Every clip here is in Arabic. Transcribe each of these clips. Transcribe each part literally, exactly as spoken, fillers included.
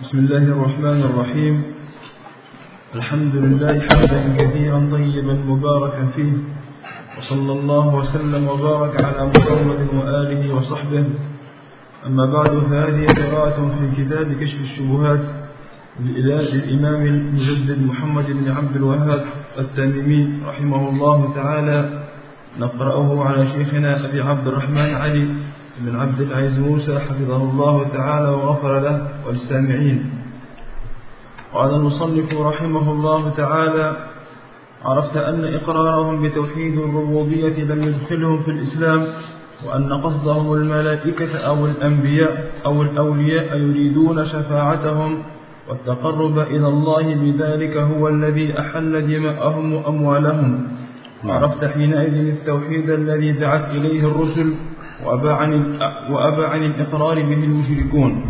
بسم الله الرحمن الرحيم. الحمد لله حمدا كثيرا طيبا مباركا فيه، وصلى الله وسلم وبارك على محمد وآله وصحبه. أما بعد، فهذه قراءة في كتاب كشف الشبهات للإمام المجدد محمد بن عبد الوهاب التميمي رحمه الله تعالى، نقرأه على شيخنا أبي عبد الرحمن علي بن عبد العزيز موسى حفظه الله تعالى وغفر له والسامعين. قال المصنف رحمه الله تعالى: عرفت أن إقرارهم بتوحيد الربوبية لم يدخلهم في الإسلام، وأن قصدهم الملائكة أو الأنبياء أو الأولياء يريدون شفاعتهم والتقرب إلى الله بذلك هو الذي أحل دماءهم وأموالهم. عرفت حينئذ التوحيد الذي دعت إليه الرسل وأبى عن, وأبى عن الإقرار به المشركون.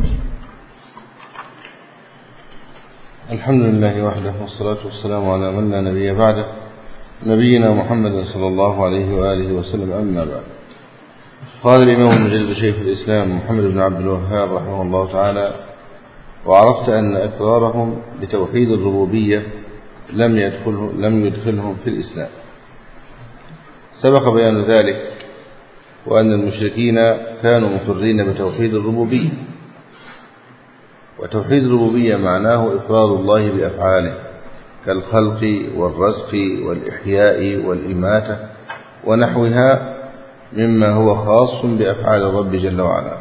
الحمد لله وحده، والصلاة والسلام على من لا نبي بعده، نبينا محمد صلى الله عليه وآله وسلم. أما بعد، قال الإمام المجدد شيخ الإسلام محمد بن عبد الوهاب رحمه الله تعالى: وعرفت أن إقرارهم بتوحيد الربوبية لم يدخلهم, لم يدخلهم في الإسلام. سبق بيان ذلك، وأن المشركين كانوا مقرين بتوحيد الربوبية، وتوحيد الربوبية معناه إفراد الله بأفعاله كالخلق والرزق والإحياء والإماتة ونحوها مما هو خاص بأفعال الرب جل وعلا.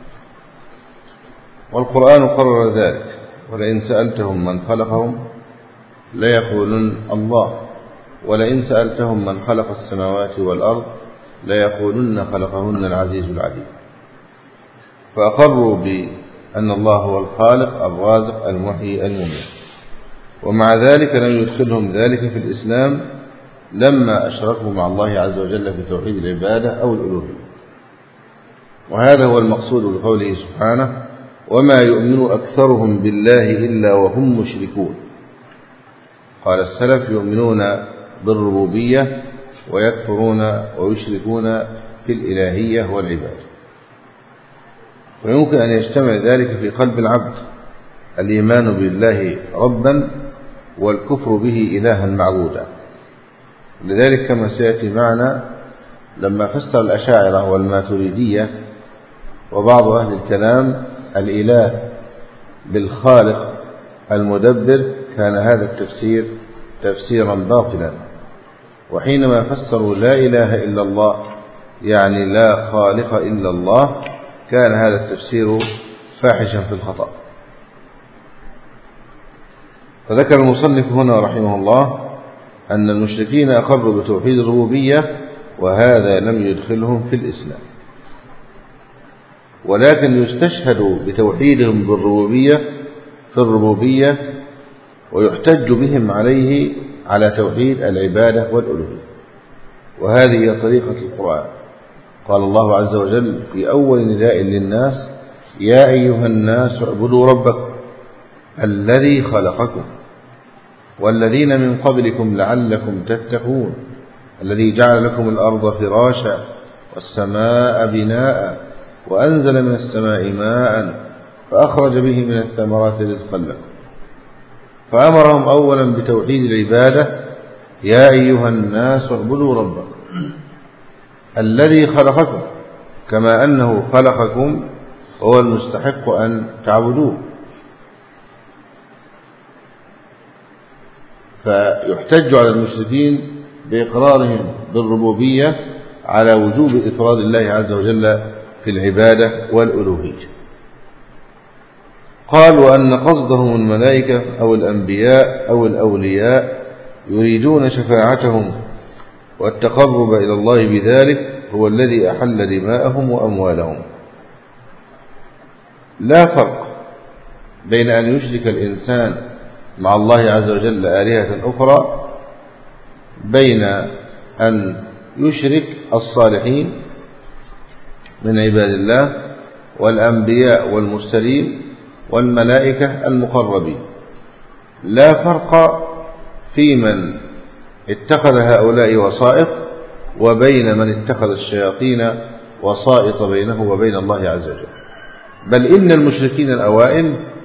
والقرآن قرر ذلك: ولئن سألتهم من خلقهم ليقولن الله، ولئن سألتهم من خلق السماوات والأرض ليقولن خلقهن العزيز العليم. فأقروا بأن الله هو الخالق الرازق المحيي المميت، ومع ذلك لم يدخلهم ذلك في الإسلام لما أشركوا مع الله عز وجل في توحيد العبادة أو الألوهية. وهذا هو المقصود بقوله سبحانه: وما يؤمن أكثرهم بالله إلا وهم مشركون. قال السلف: يؤمنون بالربوبية ويكفرون ويشركون في الإلهية والعبادة. ويمكن أن يجتمع ذلك في قلب العبد: الإيمان بالله ربا والكفر به إلها معبودا. لذلك كما سيأتي معنا لما فسر الأشاعرة والماتريدية وبعض أهل الكلام الإله بالخالق المدبر، كان هذا التفسير تفسيرا باطلا. وحينما فسروا لا إله إلا الله يعني لا خالق إلا الله، كان هذا التفسير فاحشا في الخطأ. فذكر المصنف هنا رحمه الله أن المشركين أقروا بتوحيد الربوبية، وهذا لم يدخلهم في الإسلام، ولكن يستشهد بتوحيدهم بالربوبية في الربوبية، ويحتج بهم عليه على توحيد العبادة والألوهية. وهذه هي طريقة القرآن. قال الله عز وجل في أول نداء للناس: يا أيها الناس اعبدوا ربكم الذي خلقكم والذين من قبلكم لعلكم تتقون الذي جعل لكم الأرض فراشا والسماء بناء وأنزل من السماء ماء فأخرج به من الثمرات رزقا لكم. فأمرهم أولا بتوحيد العبادة: يا أيها الناس اعبدوا ربكم الذي خلقكم، كما أنه خلقكم هو المستحق أن تعبدوه. فيحتج على المشركين بإقرارهم بالربوبية على وجوب إفراد الله عز وجل في العبادة والألوهية. قال: وأن قصدهم الملائكة أو الأنبياء أو الأولياء يريدون شفاعتهم والتقرب إلى الله بذلك هو الذي أحل دماءهم وأموالهم. لا فرق بين أن يشرك الإنسان مع الله عز وجل آلهة أخرى، بين أن يشرك الصالحين من عباد الله والأنبياء والمرسلين والملائكة المقربين. لا فرق في من اتخذ هؤلاء وسائط وبين من اتخذ الشياطين وسائط بينه وبين الله عز وجل. بل إن المشركين الأوائل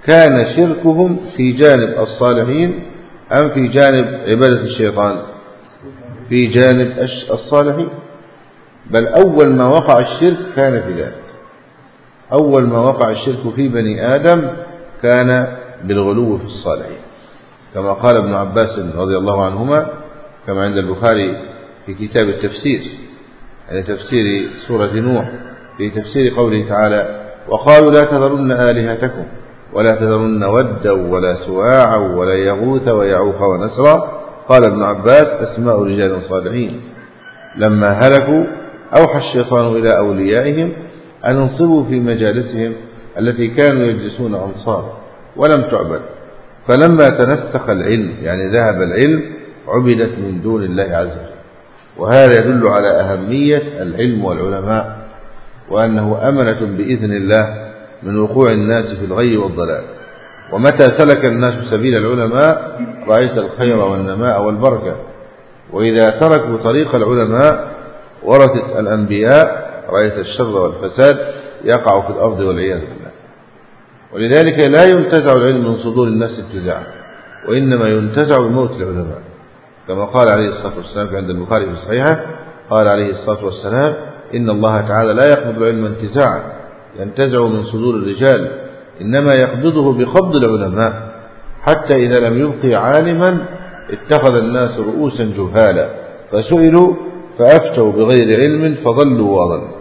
كان شركهم في جانب الصالحين أم في جانب عبادة الشيطان؟ في جانب الصالحين. بل أول ما وقع الشرك كان في ذلك. أول ما وقع الشرك في بني آدم كان بالغلو في الصالحين، كما قال ابن عباس رضي الله عنهما كما عند البخاري في كتاب التفسير، يعني تفسير سورة نوح، في تفسير قوله تعالى: وقالوا لا تذرن آلهتكم ولا تذرن ودا ولا سواعا ولا يغوث ويعوق ونسرا. قال ابن عباس: أسماء رجال صالحين. لما هلكوا أوحى الشيطان إلى أوليائهم أن انصبوا في مجالسهم التي كانوا يجلسون أنصارا ولم تعبد، فلما تنسخ العلم يعني ذهب العلم عبدت من دون الله عز وجل. وهذا يدل على أهمية العلم والعلماء، وأنه أمنة بإذن الله من وقوع الناس في الغي والضلال. ومتى سلك الناس سبيل العلماء رأيت الخير والنماء والبركة، وإذا تركوا طريق العلماء ورثة الأنبياء رأيت الشر والفساد يقع في الأرض والعياذ بالله. ولذلك لا ينتزع العلم من صدور الناس انتزاعا، وإنما ينتزع بموت العلماء، كما قال عليه الصلاة والسلام عند البخاري في صحيحه، قال عليه الصلاة والسلام: إن الله تعالى لا يقبض العلم انتزاعا ينتزع من صدور الرجال، إنما يقبضه بقبض العلماء، حتى إذا لم يبقي عالما اتخذ الناس رؤوسا جهالا فسئلوا فأفتوا بغير علم فضلوا وأضلوا.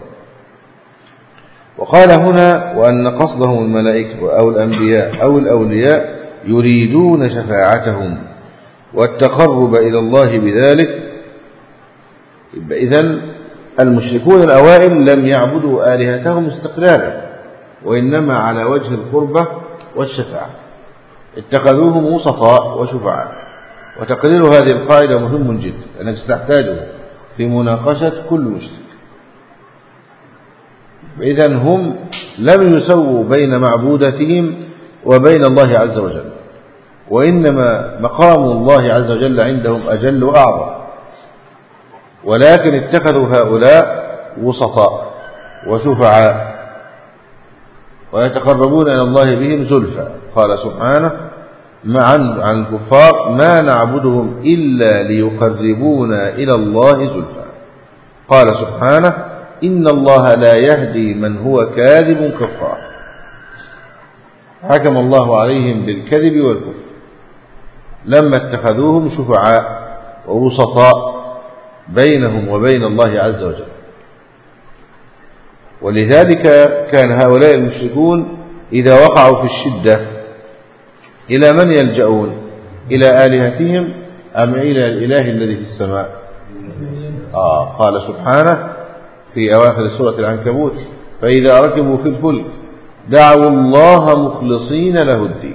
وقال هنا: وأن قصدهم الملائكة أو الأنبياء أو الأولياء يريدون شفاعتهم والتقرب إلى الله بذلك. إذن المشركون الأوائل لم يعبدوا آلهتهم استقلالا، وإنما على وجه القربة والشفاعة، اتخذوهم وسطاء وشفعاء. وتقرير هذه القاعدة مهم جدا، لأنك ستحتاجه في مناقشة كل مشرك. إذن هم لم يسووا بين معبودتهم وبين الله عز وجل، وإنما مقام الله عز وجل عندهم أجل وأعظم، ولكن اتخذوا هؤلاء وسطاء وشفعاء ويتقربون إلى الله بهم زلفى. قال سبحانه عن الكفار: ما نعبدهم إلا ليقربونا إلى الله زلفى. قال سبحانه: إن الله لا يهدي من هو كاذب كفار. حكم الله عليهم بالكذب والكفر لما اتخذوهم شفعاء ووسطاء بينهم وبين الله عز وجل. ولذلك كان هؤلاء المشركون إذا وقعوا في الشدة إلى من يلجؤون؟ إلى آلهتهم أم إلى الإله الذي في السماء؟ آه قال سبحانه في أواخر سورة العنكبوت: فإذا ركبوا في الفلك دعوا الله مخلصين له الدين.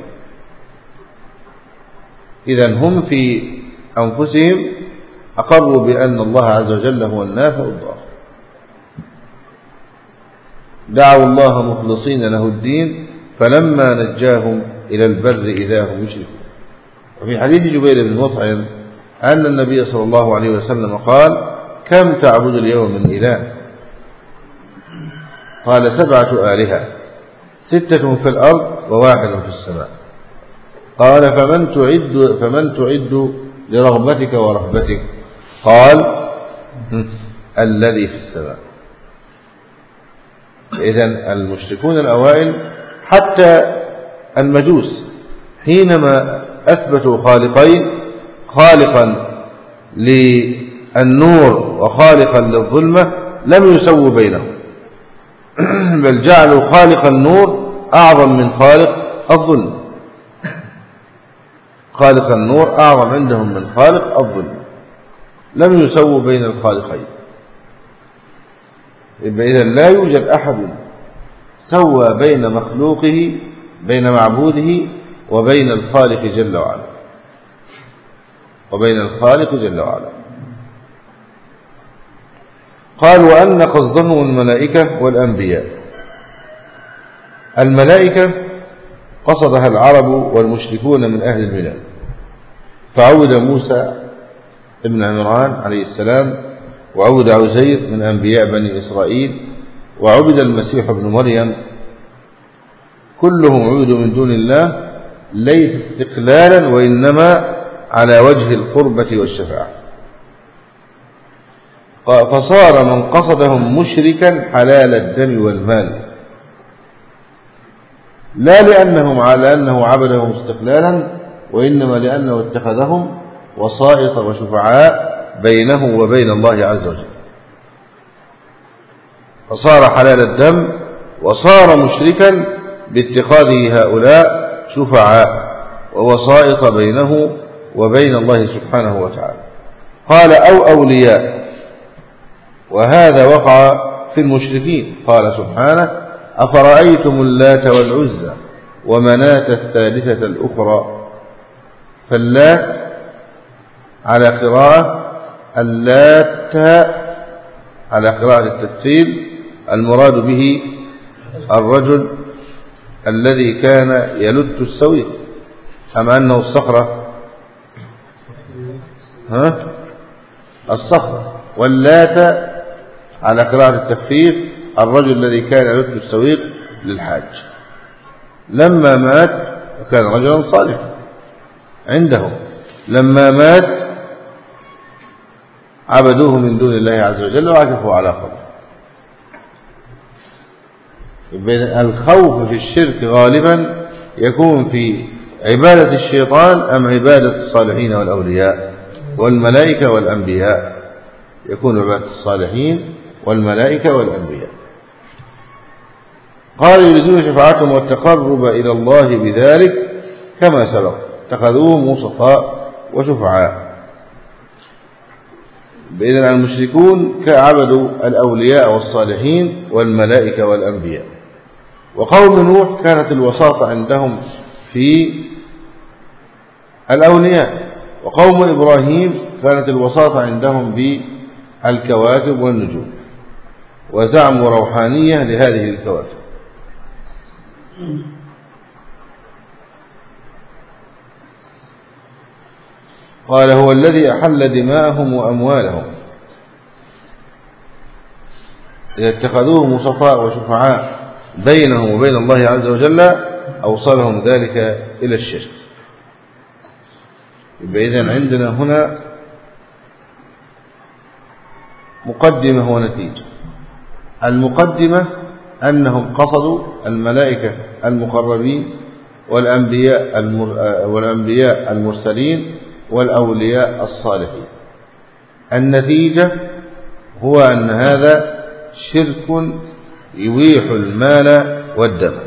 إذن هم في أنفسهم أقروا بأن الله عز وجل هو النافع الضار، دعوا الله مخلصين له الدين فلما نجاهم إلى البر إذا هم يشركون. وفي حديث جبير بن مطعم أن النبي صلى الله عليه وسلم قال: كم تعبد اليوم من إله؟ قال: سبعة آلهة، ستة في الأرض وواحد في السماء. قال: فمن تعد, فمن تعد لرغبتك ورهبتك؟ قال: الذي في السماء. إذن المشركون الأوائل حتى المجوس حينما أثبتوا خالقين، خالقا للنور وخالقا للظلمة، لم يسووا بينهم، بل جعلوا خالق النور أعظم من خالق الظلم. خالق النور أعظم عندهم من خالق الظلم، لم يسووا بين الخالقين. إذن لا يوجد أحد سوى بين مخلوقه بين معبوده وبين الخالق جل وعلا وبين الخالق جل وعلا. قال: وأن قصدهم الملائكة والأنبياء. الملائكة قصدها العرب والمشركون من أهل البلاد، فعود موسى ابن عمران عليه السلام، وعود عزير من أنبياء بني إسرائيل، وعبد المسيح ابن مريم كلهم عبد من دون الله ليس استقلالا وإنما على وجه القربة والشفاعة. فصار من قصدهم مشركا حلال الدم والمال، لا لأنهم على أنه عبدهم استقلالا، وإنما لأنه اتخذهم وسائط وشفعاء بينه وبين الله عز وجل، فصار حلال الدم وصار مشركا باتخاذه هؤلاء شفعاء ووسائط بينه وبين الله سبحانه وتعالى. قال أو أولياء، وهذا وقع في المشركين. قال سبحانه أفرأيتم اللات والعزى ومناة الثالثة الأخرى. فاللات على قراءة اللات على قراءة التثقيل المراد به الرجل الذي كان يلت السويق، أم أنه الصخرة؟ ها؟ الصخرة. واللات على قراءة التخفيف الرجل الذي كان يلت السويق للحاج. لما مات وكان رجلا صالحا عندهم، لما مات عبدوه من دون الله عز وجل وعكفوا على قبره. الخوف في الشرك غالبا يكون في عبادة الشيطان أم عبادة الصالحين والأولياء والملائكة والأنبياء؟ يكون عبادة الصالحين والملائكة والأنبياء. قال يريدون شفاعتهم والتقرب إلى الله بذلك كما سبق، اتخذوهم وسطاء وشفعاء. بإذن المشركون كعبدوا الأولياء والصالحين والملائكة والأنبياء. وقوم نوح كانت الوساطة عندهم في الأولياء، وقوم إبراهيم كانت الوساطة عندهم بالكواكب والنجوم، وزعموا روحانية لهذه الكواكب. قال هو الذي أحل دماءهم وأموالهم إذا اتخذوه وسطاء وشفعاء بينهم وبين الله عز وجل أوصلهم ذلك إلى الشرك. إذن عندنا هنا مقدمة ونتيجة. المقدمة أنهم قصدوا الملائكة المقربين والأنبياء والأنبياء المرسلين والأولياء الصالحين. النتيجة هو أن هذا شرك يبيح المال والدم،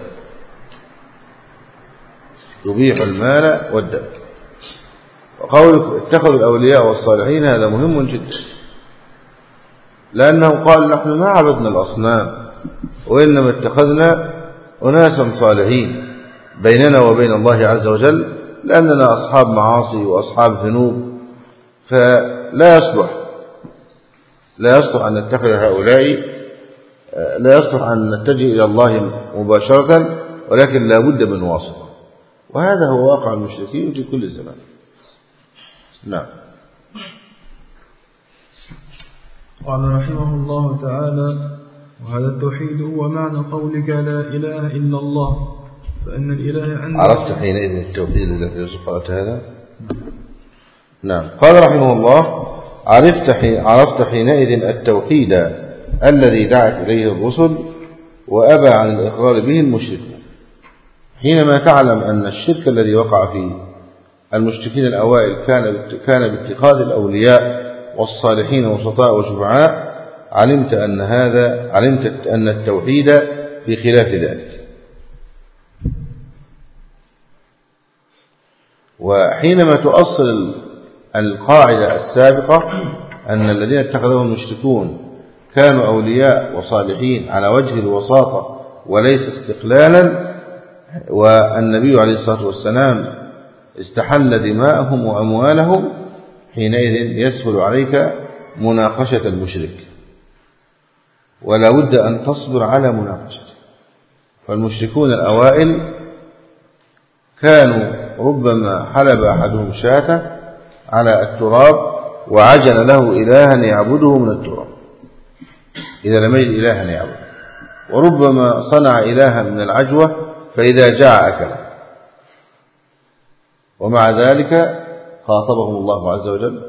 يبيح المال والدم. وقولك اتخذوا الأولياء والصالحين هذا مهم جدا، لأنه قال نحن ما عبدنا الأصنام وإنما اتخذنا أناسا صالحين بيننا وبين الله عز وجل، لأننا أصحاب معاصي وأصحاب ذنوب، فلا يصلح لا يصلح أن نتخذ هؤلاء، لا يصلح أن نتجه إلى الله مباشرة، ولكن لا بد من واسطة. وهذا هو واقع المشركين في كل زمان. نعم. قال رحمه الله تعالى وهذا التوحيد هو معنى قولك لا إله إلا الله، فإن الإله عندنا. عرفت حينئذ التوحيد الذي قرأت هذا؟ نعم. قال رحمه الله عرفت, حين عرفت حينئذ التوحيد الذي دعت إليه الرسل وأبى عن الإقرار به المشركون. حينما تعلم أن الشرك الذي وقع فيه المشركين الأوائل كان كان باتخاذ الأولياء والصالحين وسطاء وشفعاء، علمت أن هذا علمت أن التوحيد في خلاف ذلك. وحينما تؤصل القاعدة السابقة أن الذين اتخذهم المشركون كانوا أولياء وصالحين على وجه الوساطة وليس استقلالا، والنبي عليه الصلاة والسلام استحل دماءهم وأموالهم، حينئذ يسهل عليك مناقشة المشرك، ولا بد أن تصبر على مناقشته. فالمشركون الأوائل كانوا ربما حلب أحدهم شاة على التراب وعجل له إلها يعبده من التراب إذا لم يجد إلها يعبد، وربما صنع إلها من العجوة فإذا جاع أكل. ومع ذلك خاطبهم الله عز وجل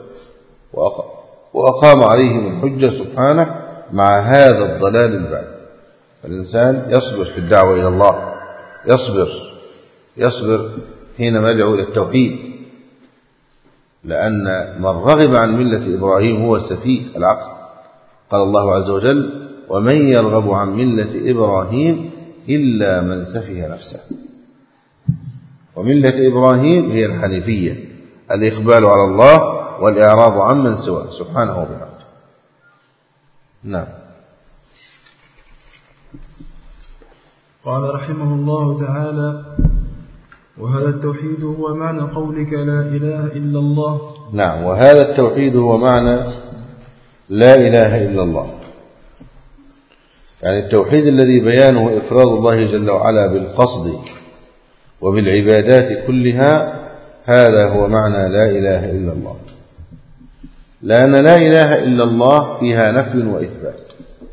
وأقام عليهم الحجة سبحانه مع هذا الضلال البعيد. الإنسان يصبر في الدعوة إلى الله، يصبر يصبر حينما يدعو إلى التوحيد، لأن من رغب عن ملة إبراهيم هو سفيه العقل. قال الله عز وجل: ومن يرغب عن ملة إبراهيم إلا من سفه نفسه. وملة إبراهيم هي الحنيفية، الإقبال على الله والإعراض عن من سواه سبحانه وبحمده. نعم. قال رحمه الله تعالى: وهذا التوحيد هو معنى قولك لا إله إلا الله. نعم، وهذا التوحيد هو معنى لا إله إلا الله، يعني التوحيد الذي بيانه إفراد الله جل وعلا بالقصد وبالعبادات كلها، هذا هو معنى لا إله إلا الله. لأن لا إله إلا الله فيها نفي وإثبات،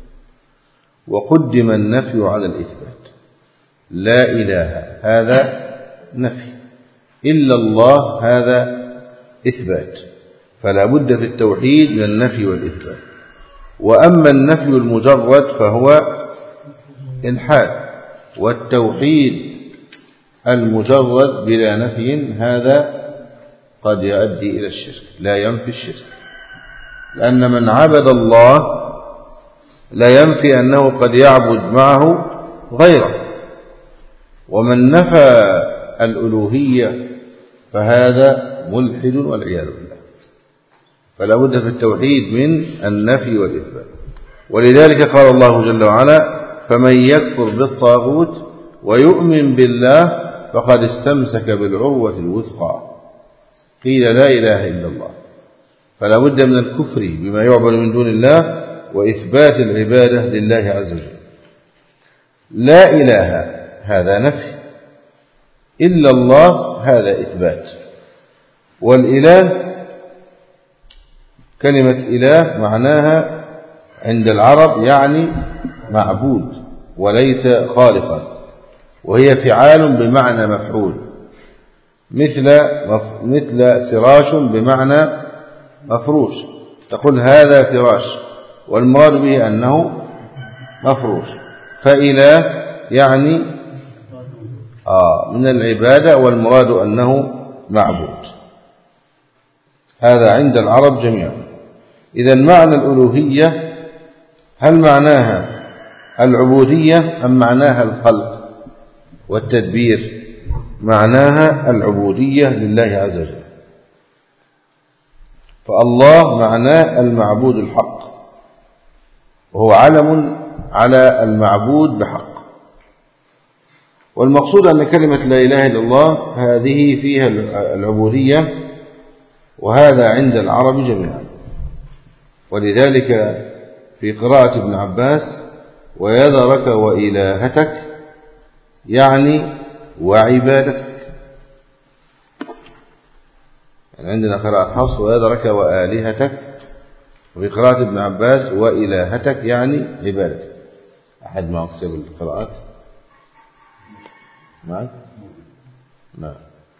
وقدم النفي على الإثبات. لا إله هذا نفي، إلا الله هذا إثبات، فلا بد في التوحيد من النفي والإثبات. وأما النفي المجرد فهو إلحاد، والتوحيد المجرد بلا نفي هذا قد يؤدي إلى الشرك، لا ينفي الشرك. لأن من عبد الله لا ينفي أنه قد يعبد معه غيره، ومن نفى الألوهية فهذا ملحد والعياذ بالله. فلا بد في التوحيد من النفي والإثبات. ولذلك قال الله جل وعلا: فمن يكفر بالطاغوت ويؤمن بالله فقد استمسك بالعروة الوثقى. قيل لا إله إلا الله، فلا بد من الكفر بما يعبد من دون الله وإثبات العبادة لله عز وجل. لا إله هذا نفي، إلا الله هذا إثبات. والإله كلمة إله معناها عند العرب يعني معبود وليس خالقا، وهي فعال بمعنى مفعول، مثل مثل فراش بمعنى مفروش. تقول هذا فراش، والمراد به أنه مفروش. فإله يعني آه من العبادة، والمراد أنه معبود. هذا عند العرب جميعا. إذا معنى الألوهية هل معناها العبودية أم معناها الخلق والتدبير؟ معناها العبودية لله عز وجل. فالله معناه المعبود الحق، وهو علم على المعبود بحق. والمقصود أن كلمة لا إله إلا الله هذه فيها العبودية، وهذا عند العرب جميعا. ولذلك في قراءة ابن عباس: ويذرك وإلهتك، يعني وعبادتك. يعني عندنا قراءة حفص: ويذرك وآلهتك، وفي قراءة ابن عباس: وإلهتك يعني عبادتك. أحد ما أكتب القراءات معك؟ نعم.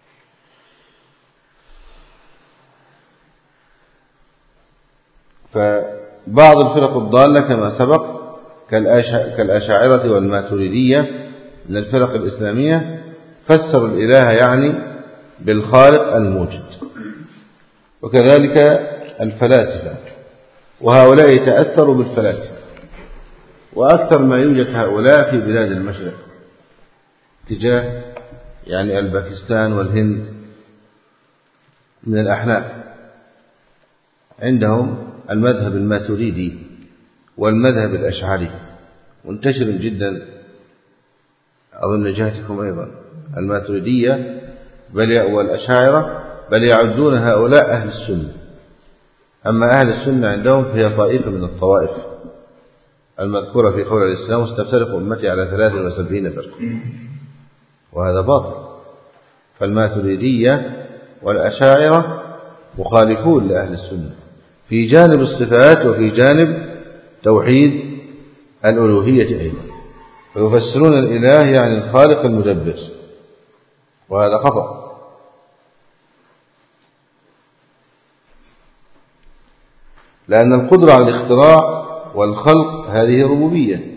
فبعض الفرق الضالة كما سبق كالأشاعرة والماتريدية من الفرق الإسلامية فسروا الإله يعني بالخالق الموجد، وكذلك الفلاسفة، وهؤلاء يتأثروا بالفلاسفة. وأكثر ما يوجد هؤلاء في بلاد المشرق تجاه يعني الباكستان والهند من الأحناف، عندهم المذهب الماتريدي والمذهب الأشعري منتشر جدا، أظن جهتكم أيضا الماتريدية بل والأشاعرة، بل يعدون هؤلاء أهل السنة. أما أهل السنة عندهم فهي طائفة من الطوائف المذكورة في قول الإسلام: واستفترق أمتي على ثلاث وسبعين فرقة. وهذا باطل. فالماتريدية والأشاعرة مخالفون لأهل السنة في جانب الصفات وفي جانب توحيد الألوهية أيضا. ويفسرون الإله يعني الخالق المدبر، وهذا خطأ. لأن القدرة على الاختراع والخلق هذه ربوبية.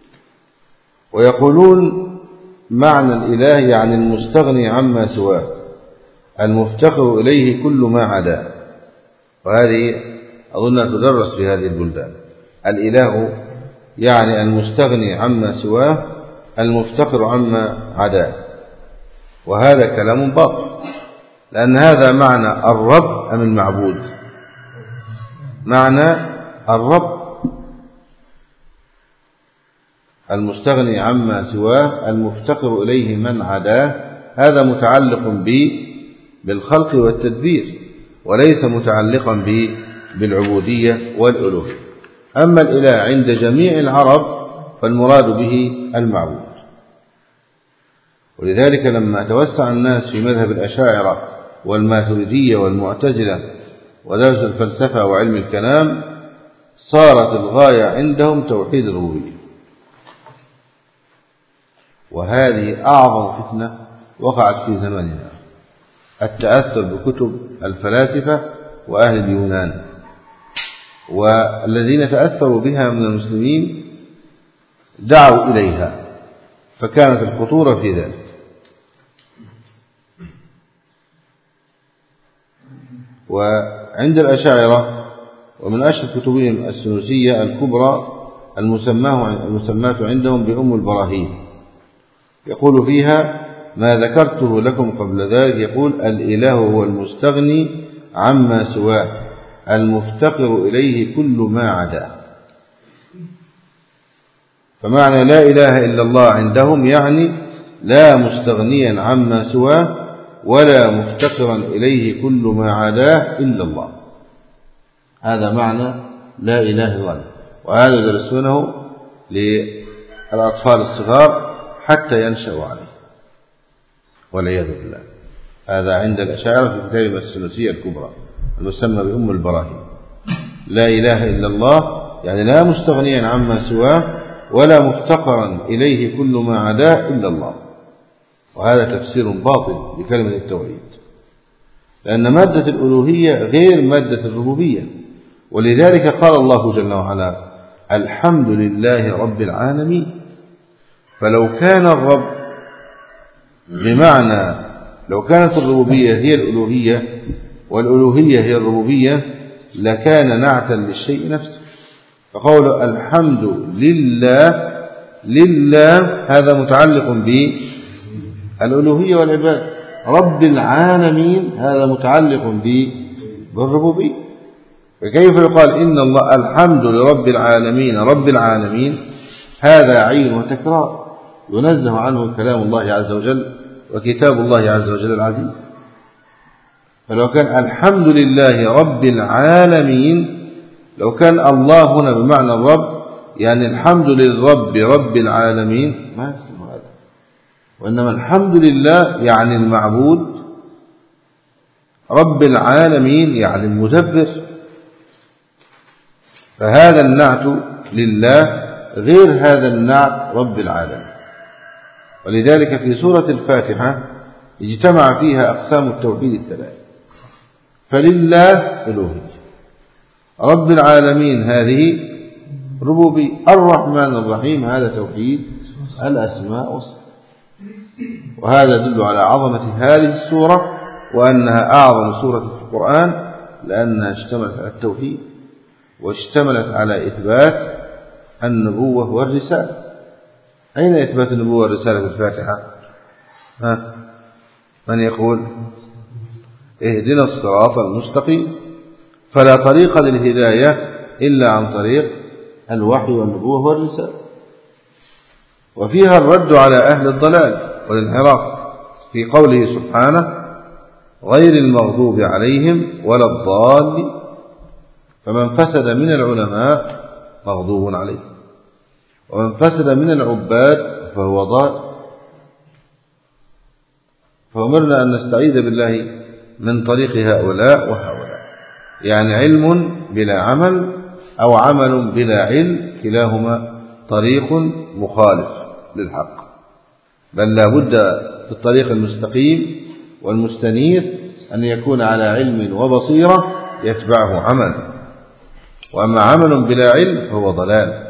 ويقولون معنى الإله يعني المستغني عما سواه المفتقر إليه كل ما عداه، وهذه أظنها تدرس في هذه البلدان. الإله يعني المستغني عما سواه المفتقر عما عداه، وهذا كلام باطل، لأن هذا معنى الرب أم المعبود؟ معنى الرب، المستغني عما سواه المفتقر إليه من عداه، هذا متعلق به بالخلق والتدبير، وليس متعلقا به بالعبودية والألوهية. أما الإله عند جميع العرب فالمراد به المعبود. ولذلك لما توسع الناس في مذهب الأشاعرة والماتريدية والمعتزلة ودرس الفلسفة وعلم الكلام، صارت الغاية عندهم توحيد الربوبية، وهذه أعظم فتنة وقعت في زماننا، التأثر بكتب الفلاسفة وأهل اليونان، والذين تأثروا بها من المسلمين دعوا إليها، فكانت الخطورة في ذلك. وعند الأشاعرة ومن أشهر كتبهم السنوسية الكبرى المسماة عندهم بأم البراهين، يقول فيها ما ذكرته لكم قبل ذلك، يقول الإله هو المستغني عما سواه المفتقر إليه كل ما عداه. فمعنى لا إله إلا الله عندهم يعني لا مستغنيا عما سواه ولا مفتقرا إليه كل ما عداه إلا الله. هذا معنى لا إله إلا الله، وهذا يدرسونه للأطفال الصغار حتى ينشأوا عليه والعياذ بالله. هذا عند الأشاعرة في كتاب السنوسية الكبرى المسمى بأم البراهين. لا إله إلا الله يعني لا مستغنيا عما سواه ولا مفتقرا إليه كل ما عداه إلا الله، وهذا تفسير باطل لكلمة التوحيد، لأن مادة الألوهية غير مادة الربوبية. ولذلك قال الله جل وعلا الحمد لله رب العالمين. فلو كان الرب بمعنى لو كانت الربوبية هي الألوهية والألوهية هي الربوبية لكان نعتا للشيء نفسه. فقول الحمد لله لله هذا متعلق بالألوهية والعبادة، رب العالمين هذا متعلق بالربوبية. فكيف يقال إن الله الحمد لرب العالمين رب العالمين؟ هذا عين وتكرار ينزه عنه كلام الله عز وجل وكتاب الله عز وجل العزيز. فلو كان الحمد لله رب العالمين، لو كان الله هنا بمعنى الرب يعني الحمد للرب رب العالمين ما يسمى هذا، وإنما الحمد لله يعني المعبود، رب العالمين يعني المدبر. فهذا النعت لله غير هذا النعت رب العالمين. ولذلك في سورة الفاتحة اجتمع فيها أقسام التوحيد الثلاث، فلله ألوهية، رب العالمين هذه ربوبية، الرحمن الرحيم هذا توحيد الأسماء والصفات. وهذا يدل على عظمة هذه السورة وأنها أعظم سورة في القرآن، لأنها اشتملت على التوحيد واشتملت على إثبات النبوة والرسالة. أين إثبات النبوة والرسالة في الفاتحة؟ ها؟ من يقول اهدنا الصراط المستقيم؟ فلا طريق للهداية إلا عن طريق الوحي والنبوة والرسالة. وفيها الرد على أهل الضلال والانحراف في قوله سبحانه غير المغضوب عليهم ولا الضالين. فمن فسد من العلماء مغضوب عليه، ومن فسد من العباد فهو ضال. فأمرنا أن نستعيذ بالله من طريق هؤلاء وهؤلاء، يعني علم بلا عمل أو عمل بلا علم، كلاهما طريق مخالف للحق، بل لا بد في الطريق المستقيم والمستنير أن يكون على علم وبصيرة يتبعه عمل، وأما عمل بلا علم فهو ضلال،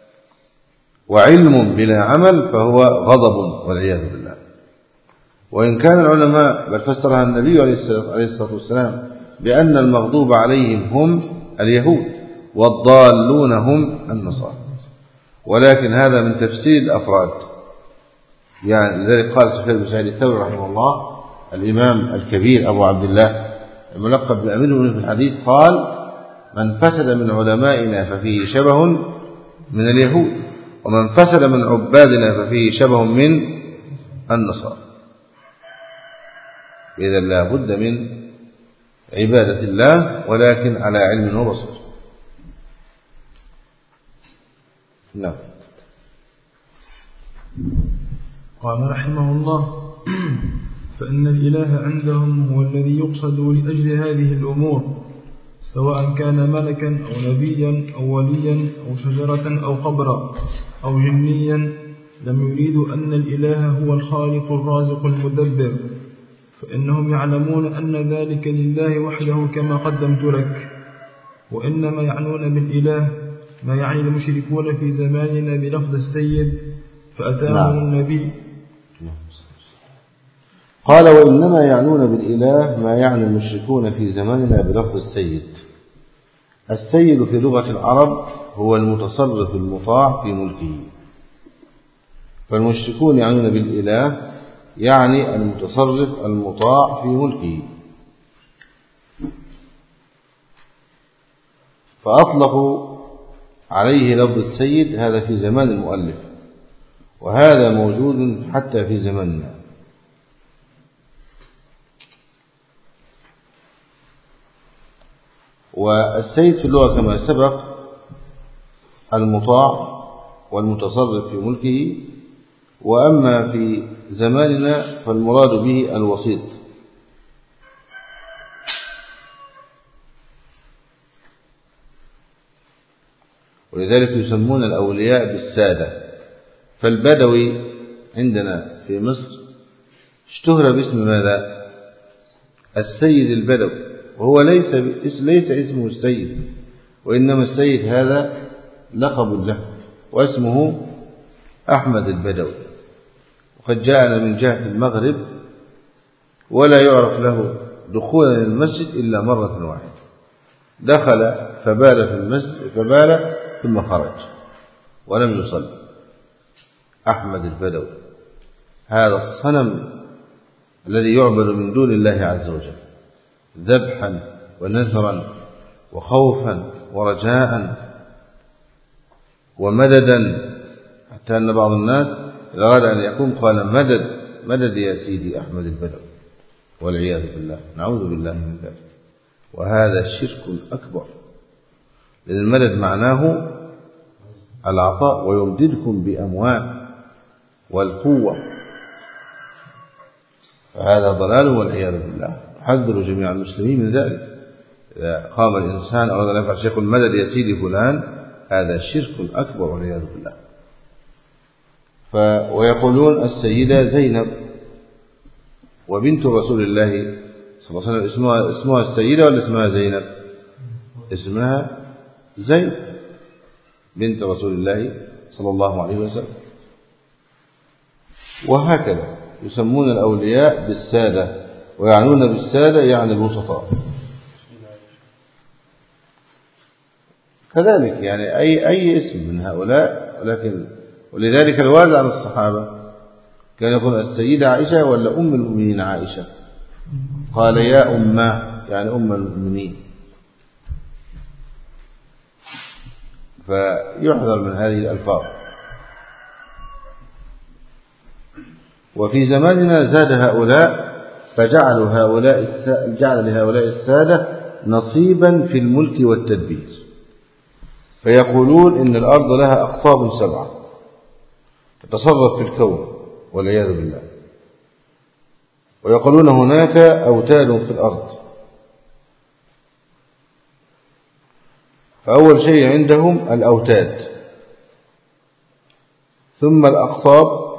وعلم بلا عمل فهو غضب والعياذ بالله. وإن كان العلماء بل فسرها النبي عليه الصلاة والسلام بأن المغضوب عليهم هم اليهود والضالون هم النصارى، ولكن هذا من تفسير الأفراد. يعني لذلك قال سفيان بن سعيد الثوري رحمه الله الإمام الكبير أبو عبد الله الملقب بأمير المؤمنين في الحديث قال: من فسد من علمائنا ففيه شبه من اليهود، ومن فسد من عبادنا ففيه شبه من النصارى. إذا لا بد من عبادة الله ولكن على علم وبصير. نعم. قال رحمه الله: فإن الإله عندهم هو الذي يقصد لأجل هذه الأمور، سواء كان ملكا أو نبيا أو وليا أو شجرة أو قبرا أو جنيا، لم يريدوا أن الإله هو الخالق الرازق المدبر، فإنهم يعلمون أن ذلك لله وحده كما قدمت لك، وإنما يعنون بالإله ما يعني المشركون في زماننا بلفظ السيد، فأتاهم نعم. النبي. قال: وإنما يعنون بالإله ما يعني المشركون في زماننا بلفظ السيد. السيد في لغة العرب هو المتصرف المطاع في ملكه، فالمشركون يعنون بالإله يعني المتصرف المطاع في ملكه، فأطلقوا عليه لفظ السيد هذا في زمان المؤلف، وهذا موجود حتى في زماننا. والسيد في اللغة كما سبق المطاع والمتصرف في ملكه، وأما في زماننا فالمراد به الوسيط. ولذلك يسمون الأولياء بالسادة. فالبدوي عندنا في مصر اشتهر باسم ماذا؟ السيد البدوي، وهو ليس ليس اسمه السيد، وإنما السيد هذا لقب له، واسمه أحمد البدوي، وقد جاءنا من جهة المغرب ولا يعرف له دخولا للمسجد إلا مرة واحدة، دخل فبال في المسجد فبال ثم خرج ولم يصلي. أحمد البدوي هذا الصنم الذي يعبد من دون الله عز وجل ذبحا ونذرا وخوفا ورجاء ومددا، حتى أن بعض الناس إذا أراد أن يقوم قال: مدد مدد يا سيدي أحمد البدوي، والعياذ بالله، نعوذ بالله من ذلك. وهذا شرك أكبر، لأن المدد معناه العطاء ويمددكم بأموال والقوة، فهذا ضلال والعياذ بالله. حذروا جميع المسلمين من ذلك. إذا قام الإنسان أو أن يفعل شيء يقول: مدد يا سيدي فلان، هذا شرك أكبر والعياذ بالله. ف... ويقولون السيدة زينب وبنت رسول الله صلى الله عليه وسلم اسمها, اسمها السيدة ولا اسمها زينب؟ اسمها زينب بنت رسول الله صلى الله عليه وسلم. وهكذا يسمون الأولياء بالسادة، ويعنون بالسادة يعني الوسطاء. كذلك يعني أي أي اسم من هؤلاء، ولكن ولذلك الوارد عن الصحابة كان يقول السيدة عائشة ولا أم المؤمنين عائشة؟ قال: يا أمه، يعني أم المؤمنين. فيحذر من هذه الألفاظ. وفي زماننا زاد هؤلاء فجعلوا هؤلاء جعل لهؤلاء السادة نصيبا في الملك والتدبير، فيقولون إن الأرض لها أقطاب سبعة تتصرف في الكون والعياذ بالله، ويقولون هناك أوتاد في الأرض. فأول شيء عندهم الأوتاد، ثم الأقطاب.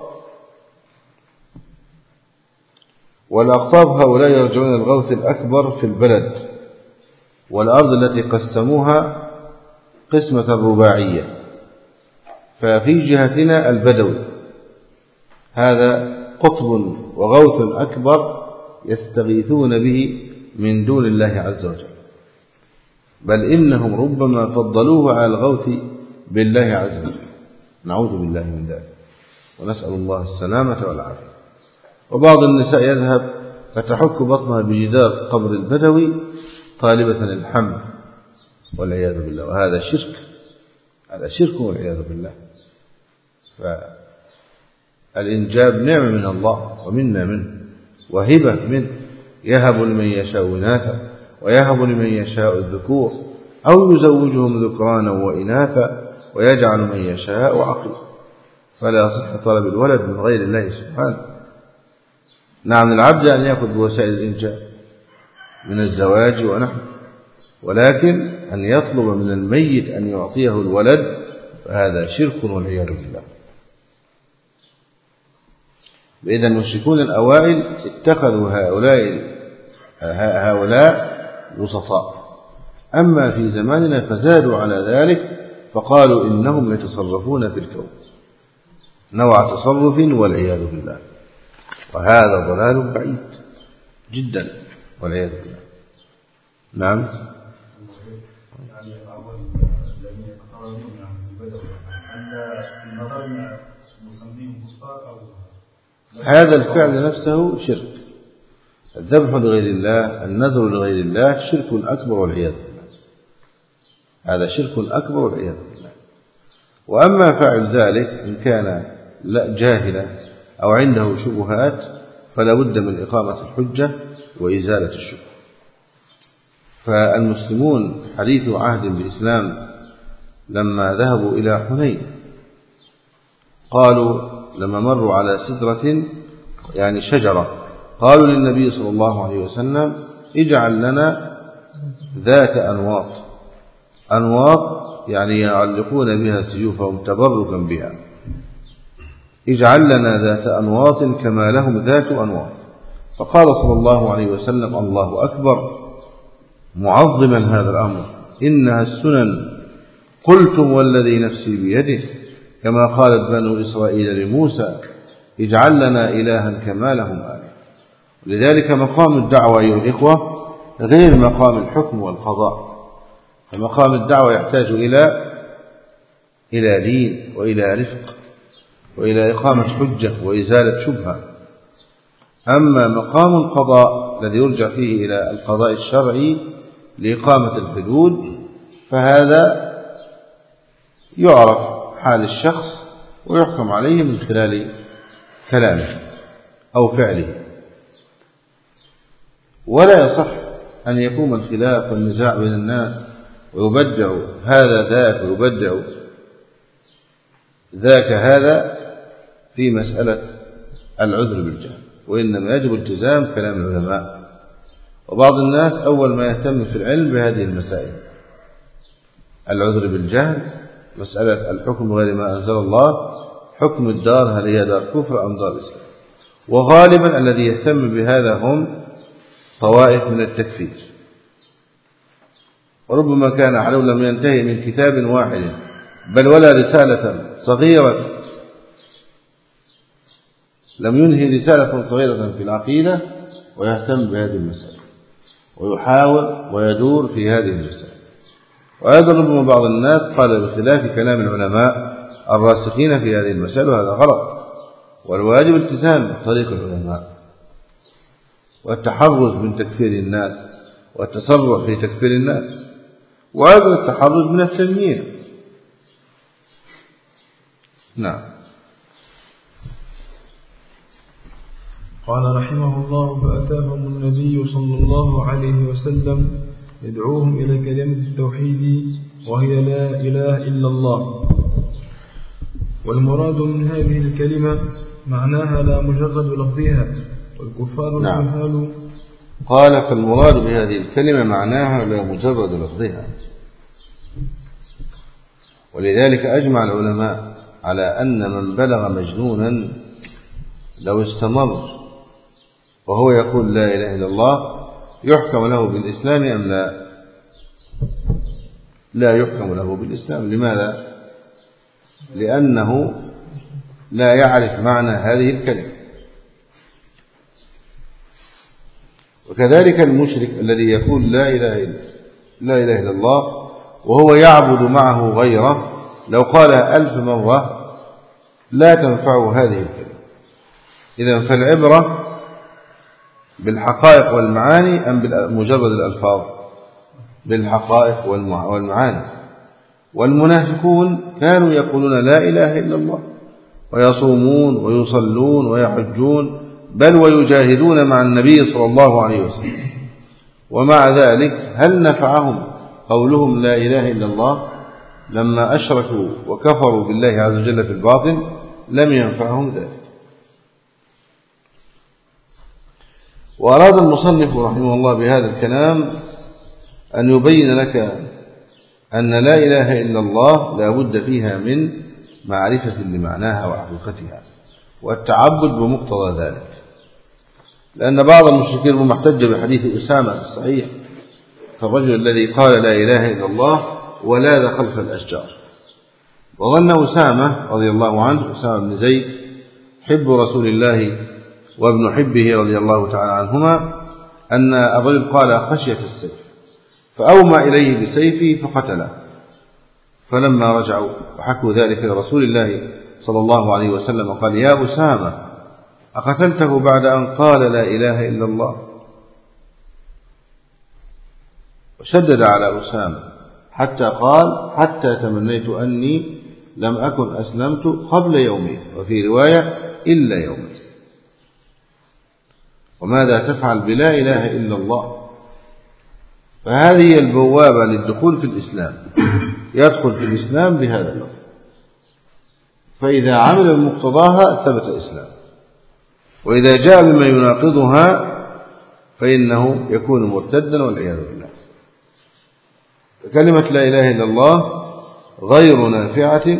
والأقطاب هؤلاء يرجعون الغوث الأكبر في البلد والأرض التي قسموها قسمة رباعية. ففي جهتنا البدوي هذا قطب وغوث أكبر يستغيثون به من دون الله عز وجل، بل إنهم ربما فضلوه على الغوث بالله عز وجل، نعوذ بالله من ذلك ونسأل الله السلامة والعافية. وبعض النساء يذهب فتحك بطنها بجدار قبر البدوي طالبة الحمل والعياذ بالله، وهذا شرك، هذا شرك والعياذ بالله. فالإنجاب نعمة من الله ومنا منه وهبة منه، يهب لمن يشاء إناثا ويهب لمن يشاء الذكور أو يزوجهم ذكرانا وإناثا ويجعل من يشاء عقيما، فلا يصح طلب الولد من غير الله سبحانه. نعم العبد أن يأخذ بوسائل الإنجاب من الزواج ونحو، ولكن أن يطلب من الميت أن يعطيه الولد فهذا شرك والعياذ بالله. بإذن المشركون الأوائل اتخذوا هؤلاء هؤلاء وسطاء، أما في زماننا فزادوا على ذلك فقالوا إنهم يتصرفون في الكون نوع تصرف والعياذ بالله، وهذا ضلال بعيد جدا والعياذ بالله. نعم. هذا الفعل نفسه شرك، الذبح لغير الله، النذر لغير الله شرك أكبر والعياذ بالله، هذا شرك أكبر والعياذ بالله. وأما فعل ذلك إن كان لا جاهلا أو عنده شبهات فلا بد من إقامة الحجة وإزالة الشبهة. فالمسلمون حديث عهد بالإسلام لما ذهبوا إلى حنين قالوا لما مروا على سدرة يعني شجرة قالوا للنبي صلى الله عليه وسلم اجعل لنا ذات أنواط، أنواط يعني يعلقون بها سيوفهم تبركا بها، اجعل لنا ذات أنواط كما لهم ذات أنواط. فقال صلى الله عليه وسلم الله أكبر معظما هذا الأمر، إنها السنن، قلتم والذي نفسي بيده، كما قالت بنو إسرائيل لموسى اجعل لنا إلها كما لهم آله. لذلك مقام الدعوة أيها الإخوة غير مقام الحكم والقضاء، فمقام الدعوة يحتاج إلى إلى دين وإلى رفق وإلى إقامة حجة وإزالة شبهة. أما مقام القضاء الذي يرجع فيه إلى القضاء الشرعي لإقامة الحدود فهذا يعرف حال الشخص ويحكم عليه من خلال كلامه أو فعله، ولا يصح أن يقوم الخلاف والنزاع بين الناس ويبدع هذا ذاك ويبدع ذاك هذا في مسألة العذر بالجهل، وإنما يجب التزام كلام العلماء. وبعض الناس أول ما يهتم في العلم بهذه المسائل، العذر بالجهل، مسألة الحكم غير ما أنزل الله، حكم الدار هل هي دار كفر أم دار إسلام. وغالبا الذي يهتم بهذا هم طوائف من التكفير، وربما كان علو لم ينتهي من كتاب واحد بل ولا رسالة صغيرة، لم ينهي رسالة صغيرة في العقيدة ويهتم بهذه المسألة ويحاول ويدور في هذه المسألة. وهذا ربما بعض الناس قال بخلاف كلام العلماء الراسخين في هذه المسألة، وهذا غلط، والواجب التزام طريق العلماء والتحرز من تكفير الناس والتسرع في تكفير الناس، وهذا التحرز من التنمية. نعم. قال رحمه الله فأتاهم النبي صلى الله عليه وسلم يدعوهم إلى كلمة التوحيد وهي لا إله إلا الله. والمراد من هذه الكلمة معناها لا مجرد لفظها، والكفار الجهال. نعم. قال فالمراد بهذه الكلمة معناها لا مجرد لفظها، ولذلك أجمع العلماء على أن من بلغ مجنونا لو استمر وهو يقول لا إله إلا الله يحكم له بالإسلام أم لا؟ لا يحكم له بالإسلام. لماذا؟ لأنه لا يعرف معنى هذه الكلمة. وكذلك المشرك الذي يقول لا إله إلا لا إله إلا الله وهو يعبد معه غيره لو قالها ألف مرة لا تنفعه هذه الكلمة. إذن فالعبرة بالحقائق والمعاني أم بمجرد الألفاظ؟ بالحقائق والمعاني. والمنافقون كانوا يقولون لا إله إلا الله ويصومون ويصلون ويحجون بل ويجاهدون مع النبي صلى الله عليه وسلم، ومع ذلك هل نفعهم قولهم لا إله إلا الله؟ لما أشركوا وكفروا بالله عز وجل في الباطن لم ينفعهم ذلك. وأراد المصنف رحمه الله بهذا الكلام أن يبين لك أن لا إله إلا الله لا بد فيها من معرفة لمعناها وحقيقتها والتعبد بمقتضى ذلك، لأن بعض المشركين محتج بحديث أسامة الصحيح فالرجل الذي قال لا إله إلا الله ولاذ خلف الأشجار، وظن أسامة رضي الله عنه أسامة بن زيد حب رسول الله وابن حبه رضي الله تعالى عنهما أن الرجل قال خشية السيف فأومى إليه بسيفه فقتله، فلما رجعوا وحكوا ذلك لرسول الله صلى الله عليه وسلم قال يا أسامة أقتلته بعد أن قال لا إله إلا الله؟ وشدد على أسامة حتى قال حتى تمنيت أني لم أكن أسلمت قبل يومين، وفي رواية إلا يومين. وماذا تفعل بلا إله إلا الله؟ فهذه البوابة للدخول في الإسلام، يدخل في الإسلام بهذا اللفظ، فإذا عمل بمقتضاها ثبت الإسلام، وإذا جاء بما يناقضها فإنه يكون مرتدا والعياذ بالله. كلمة لا إله إلا الله غير نافعة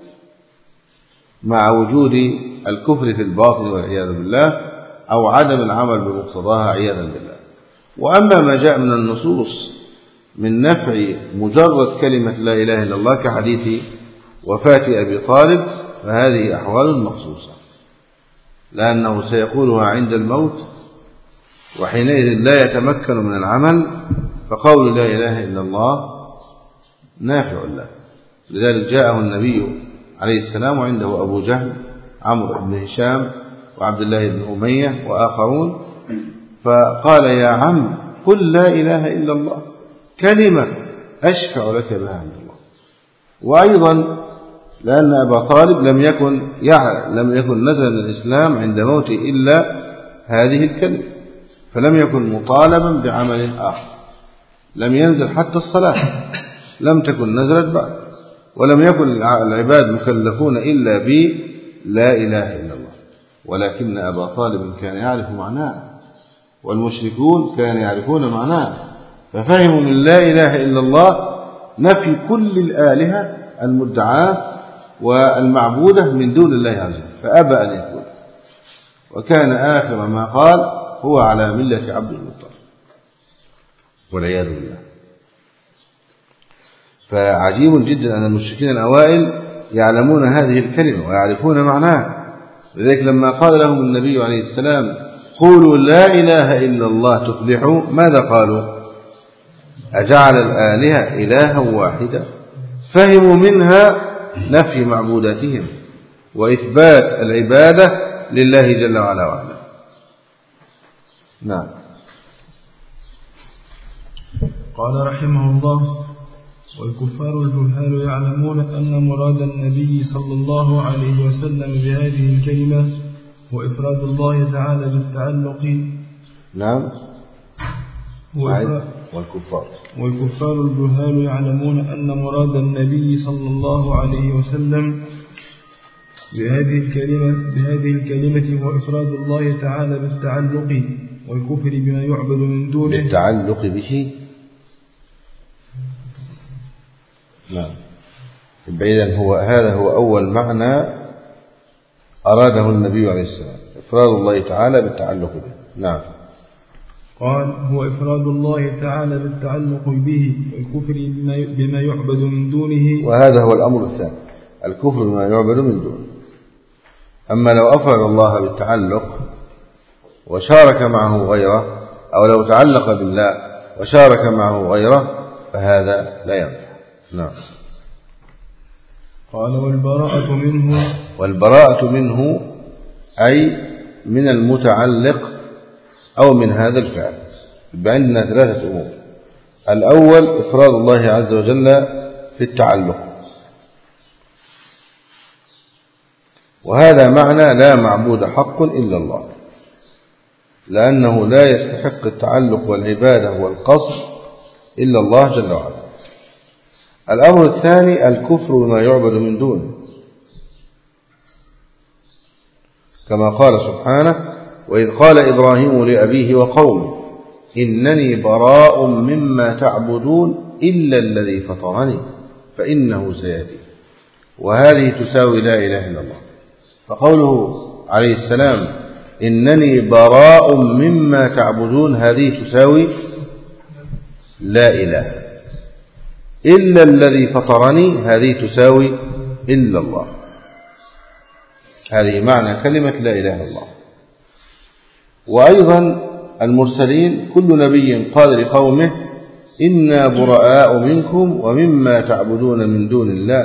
مع وجود الكفر في الباطن والعياذ بالله أو عدم العمل بمقتضاها عياذا بالله. وأما ما جاء من النصوص من نفع مجرد كلمة لا إله إلا الله كحديث وفاة أبي طالب فهذه أحوال مخصوصة، لأنه سيقولها عند الموت وحينئذ لا يتمكن من العمل، فقول لا إله إلا الله نافع له. لذلك جاءه النبي عليه السلام وعنده أبو جهل عمرو بن هشام وعبد الله بن أمية وآخرون، فقال يا عم قل لا إله إلا الله كلمة أشفع لك بها عند الله. وأيضا لأن أبا طالب لم يكن يعلم لم يكن نزل الإسلام عند موته إلا هذه الكلمة، فلم يكن مطالبا بعمل آخر، لم ينزل حتى الصلاة لم تكن نزلت بعد، ولم يكن العباد مكلفون إلا ب لا إله إلا الله، ولكن أبا طالب كان يعرف معناه والمشركون كانوا يعرفون معناه، ففهموا من لا إله إلا الله نفي كل الآلهة المدعاة والمعبودة من دون الله عز وجل، فأبى أن يكون، وكان آخر ما قال هو على ملة عبد المطلب والعياذ بالله. فعجيب جدا أن المشركين الأوائل يعلمون هذه الكلمة ويعرفون معناها. لذلك لما قال لهم النبي عليه السلام قولوا لا إله إلا الله تفلحوا ماذا قالوا؟ أجعل الآلهة إلها واحدة؟ فهموا منها نفي معبوداتهم وإثبات العبادة لله جل وعلا وعلا. نعم. قال رحمه الله والكفار الجهال يعلمون أن مراد النبي صلى الله عليه وسلم بهذه الكلمة هو إفراد الله تعالى بالتعلق. نعم. والكفار والكفار الجهال يعلمون أن مراد النبي صلى الله عليه وسلم بهذه الكلمة بهذه الكلمة هو إفراد الله تعالى بالتعلق والكفر بما يعبد من دونه. بالتعلق به. نعم. إذن هو هذا هو أول معنى أراده النبي عليه السلام، إفراد الله تعالى بالتعلق به. نعم. قال: هو إفراد الله تعالى بالتعلق به والكفر بما يعبد من دونه. وهذا هو الأمر الثاني، الكفر بما يعبد من دونه. أما لو أفرد الله بالتعلق وشارك معه غيره، أو لو تعلق بالله وشارك معه غيره، فهذا لا ينفع. نعم. قال: والبراءة منه. والبراءة منه أي من المتعلق أو من هذا الفعل. يبقى عندنا ثلاثة أمور. الأول إفراد الله عز وجل في التعلق، وهذا معنى لا معبود حق إلا الله، لأنه لا يستحق التعلق والعبادة والقصد إلا الله جل وعلا. الأمر الثاني الكفر بما يعبد من دونه، كما قال سبحانه: وإذ قال إبراهيم لأبيه وقومه إنني براء مما تعبدون إلا الذي فطرني فإنه سيهدين. وهذه تساوي لا إله إلا الله. فقوله عليه السلام إنني براء مما تعبدون، هذه تساوي لا إله. إلا الذي فطرني، هذه تساوي إلا الله. هذه معنى كلمة لا إله إلا الله. وأيضا المرسلين كل نبي قال لقومه إنا براء منكم ومما تعبدون من دون الله،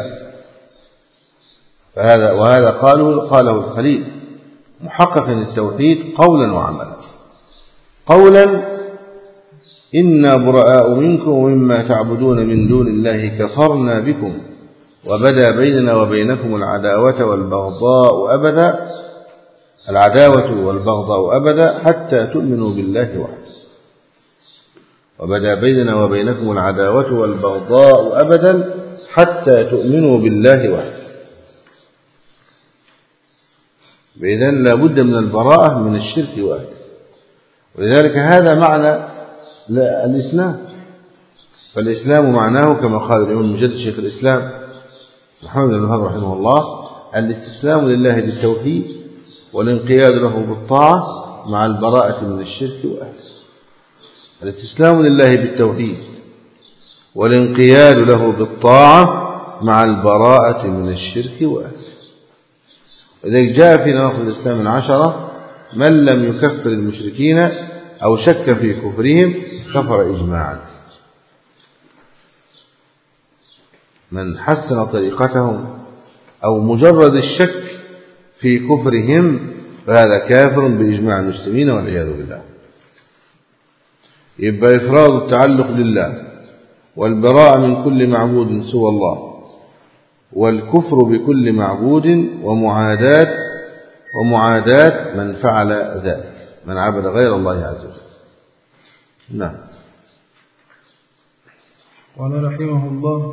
فهذا وهذا قاله قاله الخليل محقق التوحيد قولا وعملا. قولا: إنا براء منكم ومما تعبدون من دون الله كفرنا بكم وبدا بيننا وبينكم العداوة والبغضاء أبدا العداوة والبغضاء أبدا حتى تؤمنوا بالله وحده. وبدا بيننا وبينكم العداوة والبغضاء أبدا حتى تؤمنوا بالله وحده. بإذن لا بد من البراءة من الشرك وأهله. ولذلك هذا معنى الإسلام. فالإسلام معناه كما قال الإمام المجدد شيخ الإسلام محمد بن الوهاب رحمه الله: الاستسلام لله بالتوحيد والانقياد له بالطاعة مع البراءة من الشرك وأهله. الاستسلام لله بالتوحيد والانقياد له بالطاعة مع البراءة من الشرك وأهله. وذلك جاء في نواقض الإسلام العشرة: من لم يكفر المشركين أو شك في كفرهم كفر إجماعا. من حسن طريقتهم أو مجرد الشك في كفرهم فهذا كافر بإجماع المسلمين والعياذ بالله. يبقى إفراد التعلق لله والبراءة من كل معبود سوى الله والكفر بكل معبود ومعاداة ومعاداة من فعل ذلك، من عبد غير الله عز وجل. نعم. قال رحمه الله: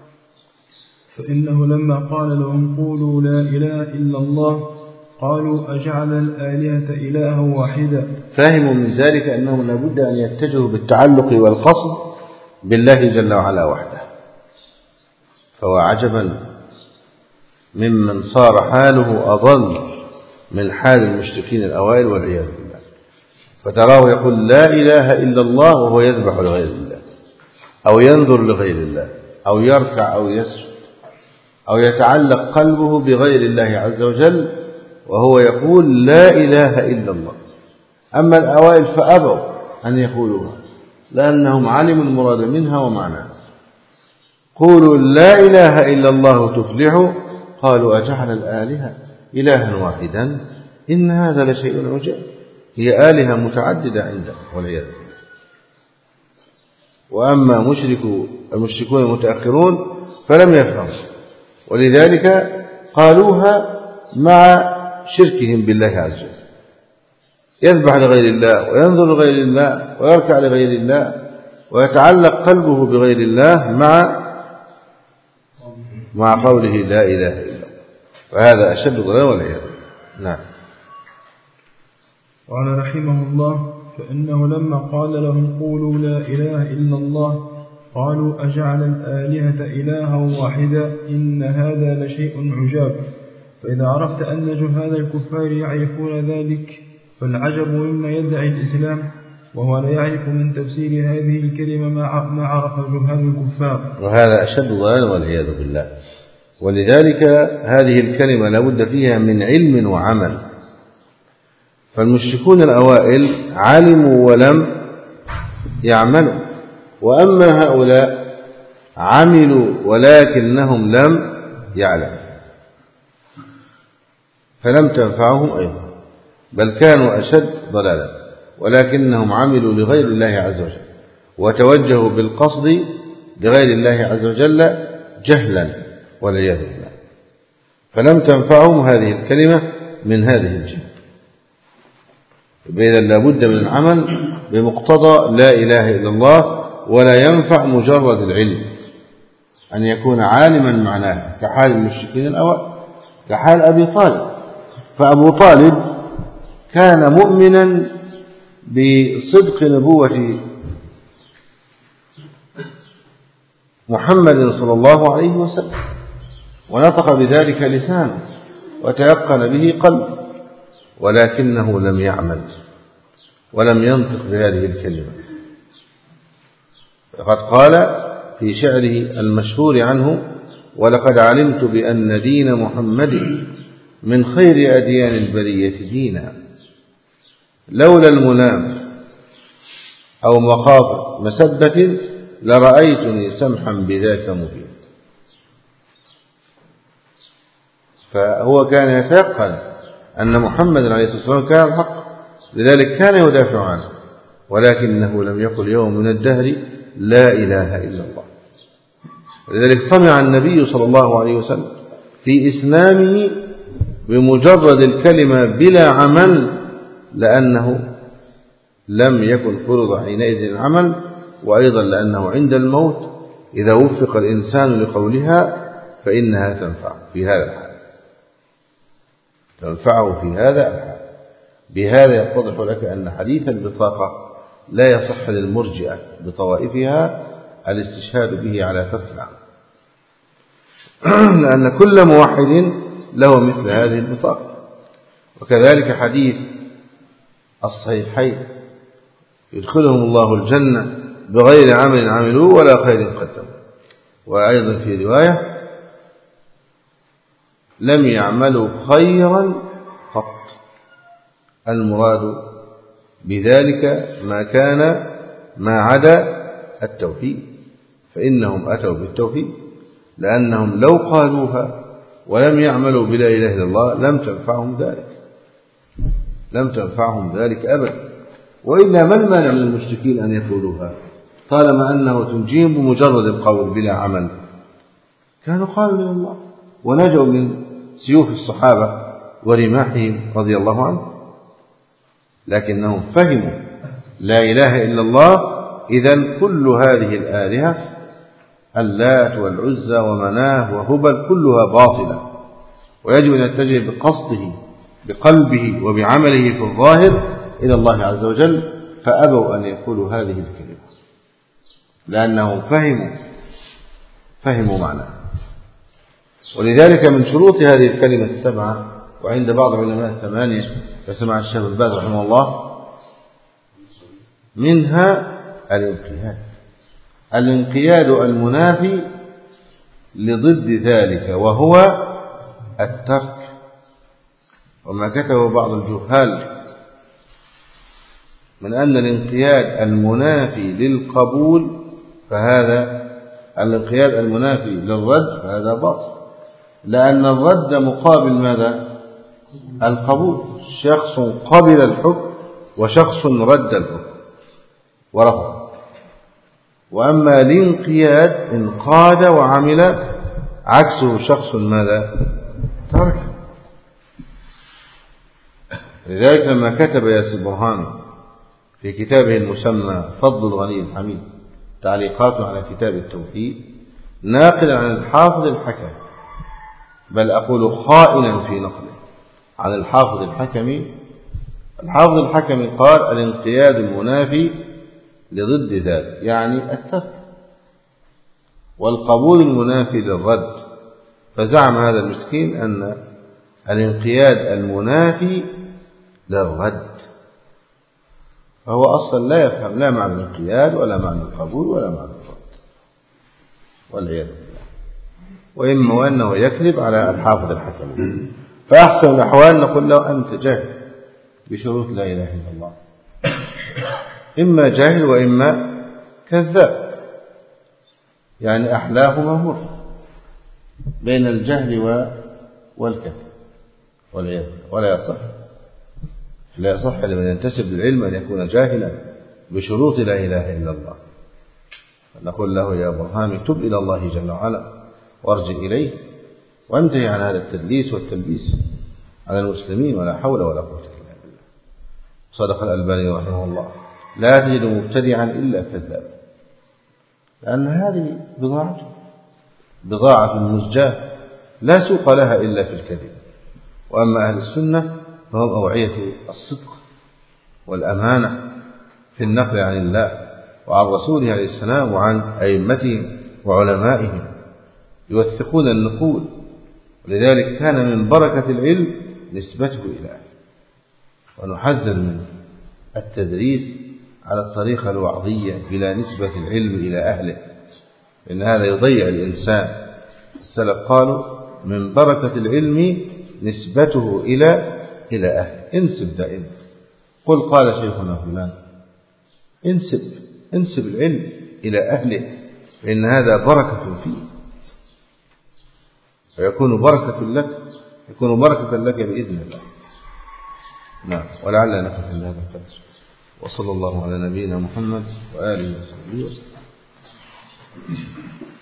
فإنه لما قال لهم قولوا لا إله إلا الله قالوا أجعل الآلهة إلها واحدا. فهموا من ذلك أنهم لابد أن يتجهوا بالتعلق والقصد بالله جل وعلا وحده. فهو عجبا ممن صار حاله أضل من حال المشركين الأوائل والعياذ بالله. فتراه يقول لا إله إلا الله وهو يذبح لغير الله أو ينظر لغير الله أو يركع أو يسجد أو يتعلق قلبه بغير الله عز وجل وهو يقول لا إله إلا الله. أما الأوائل فأبوا أن يقولوها لأنهم علموا المراد منها ومعناها. قولوا لا إله إلا الله تفلحوا قالوا أجعل الآلهة إلها واحدا إن هذا لشيء عجاب. هي آلهة متعددة عندهم والعياذ بالله. وأما مشركو المشركون المتأخرون فلم يفهموا ولذلك قالوها مع شركهم بالله عز وجل. يذبح لغير الله وينظر لغير الله ويركع لغير الله ويتعلق قلبه بغير الله مع مع قوله لا إله إلا الله. وهذا أشد ضلالا والعياذ بالله. نعم. قال رحمه الله: فإنه لما قال لهم قولوا لا إله إلا الله قالوا أجعل الآلهة إلها واحدا إن هذا لشيء عجاب. فإذا عرفت أن جهال الكفار يعرفون ذلك فالعجب مما يدعي الإسلام وهو لا يعرف من تفسير هذه الكلمة ما عرف جهال الكفار، وهذا أشد ضلالا والعياذ بالله. ولذلك هذه الكلمة لابد فيها من علم وعمل. فالمشركون الأوائل علموا ولم يعملوا، وأما هؤلاء عملوا ولكنهم لم يعلموا فلم تنفعهم أيضا، بل كانوا أشد ضلالا، ولكنهم عملوا لغير الله عز وجل وتوجهوا بالقصد لغير الله عز وجل جهلا والعياذ بالله، فلم تنفعهم هذه الكلمة من هذه الجهة. إذا لابد من العمل بمقتضى لا إله إلا الله، ولا ينفع مجرد العلم أن يكون عالما معناه كحال المشركين الأوائل، كحال أبي طالب. فأبو طالب كان مؤمنا بصدق نبوة محمد صلى الله عليه وسلم، ونطق بذلك لسانه وتيقن به قلبه، ولكنه لم يعمل ولم ينطق بهذه الكلمة. فقد قال في شعره المشهور عنه: ولقد علمت بأن دين محمد من خير أديان البرية دينا، لولا المنام أو مخاف مسبة لرأيتني سمحا بذاك مبين. فهو كان يتيقن أن محمد عليه الصلاة والسلام كان الحق، لذلك كان يدافع عنه، ولكنه لم يقل يوم من الدهر لا إله إلا الله. لذلك طمع النبي صلى الله عليه وسلم في إسلامه بمجرد الكلمة بلا عمل، لأنه لم يكن فرض حينئذ العمل، وأيضا لأنه عند الموت إذا وفق الإنسان لقولها فإنها تنفع في هذا الحال، تنفعه في هذا الحال. بهذا يتضح لك أن حديث البطاقة لا يصح للمرجئة بطوائفها الاستشهاد به على ترك العمل، لأن كل موحد له مثل هذه البطاقة. وكذلك حديث الصحيحين: يدخلهم الله الجنة بغير عمل عملوه ولا خير قدموا. وأيضا في رواية: لم يعملوا خيرا قط. المراد بذلك ما كان ما عدا التوحيد، فإنهم أتوا بالتوحيد، لأنهم لو قالوها ولم يعملوا بلا إله إلا الله لم تنفعهم ذلك، لم تنفعهم ذلك أبدا. وإلا ما المانع من المشركين أن يقولوها طالما أنه تنجيهم بمجرد القول بلا عمل؟ كانوا قالوا إلى الله ونجوا من سيوف الصحابة ورماحهم رضي الله عنهم، لكنهم فهموا لا إله إلا الله، إذن كل هذه الآلهة اللات والعزى ومناه وهبل كلها باطلة، ويجب أن يتجه بقصده بقلبه وبعمله في الظاهر إلى الله عز وجل، فأبوا أن يقولوا هذه الكلمة لأنهم فهموا فهموا معناها. ولذلك من شروط هذه الكلمة السبعة، وعند بعض العلماء الثمانية كسمع الشيخ ابن باز رحمه الله، منها الانقياد، الانقياد المنافي لضد ذلك وهو الترك. وما كتبه بعض الجهال من أن الانقياد المنافي للقبول فهذا الانقياد المنافي للرد فهذا باطل، لأن الرد مقابل ماذا؟ القبول. شخص قبل الحكم وشخص رد الحكم ورفض. وأما الانقياد انقاد وعمل عكسه شخص ماذا؟ ترك. لذلك لما كتب ياسر برهان في كتابه المسمى فضل الغني الحميد تعليقات على كتاب التوحيد ناقلا عن الحافظ الحكم، بل أقول خائنا في نقله عن الحافظ الحكمي، الحافظ الحكمي قال: الانقياد المنافي لضد ذلك، يعني الترك. والقبول المنافي للرد. فزعم هذا المسكين أن الانقياد المنافي للرد، فهو أصلا لا يفهم لا معنى الانقياد ولا معنى القبول ولا معنى الرد والعياذ بالله. وإما وأنه يكذب على الحافظ الحكمي. فأحسن الأحوال نقول له أنت جاهل بشروط لا إله إلا الله، إما جاهل وإما كذاب، يعني أحلاهما مر بين الجهل والكذب والعياذ بالله. ولا يصح لا يصح لمن ينتسب للعلم أن يكون جاهلا بشروط لا إله إلا الله. نقول له يا برهامي تب إلى الله جل وعلا وارجع إليه وانتهي عن هذا التدليس والتلبيس على المسلمين، ولا حول ولا قوة إلا بالله. صدق الألباني رحمه الله: لا تجد مبتدعا إلا كذاب، لأن هذه بضاعة بضاعة مزجاة لا سوق لها إلا في الكذب. وأما أهل السنة فهم أوعية الصدق والأمانة في النقل عن الله وعن رسوله عليه السلام وعن أئمتهم وعلمائهم، يوثقون النقول. ولذلك كان من بركة العلم نسبته إلى أهله. ونحذر من التدريس على الطريقة الوعظية بلا نسبة العلم إلى أهله، إن هذا يضيع الإنسان. السلف قالوا من بركة العلم نسبته إلى إلى أهله. انسب دائما، قل قال شيخنا فلان، انسب انسب العلم إلى أهله، فإن هذا بركة فيه، فيكون بركة لك يكون بركة لك بإذن الله. نعم. ولعلنا نكتفي بهذا القدر، وصلى الله على نبينا محمد وآله وصحبه وسلم.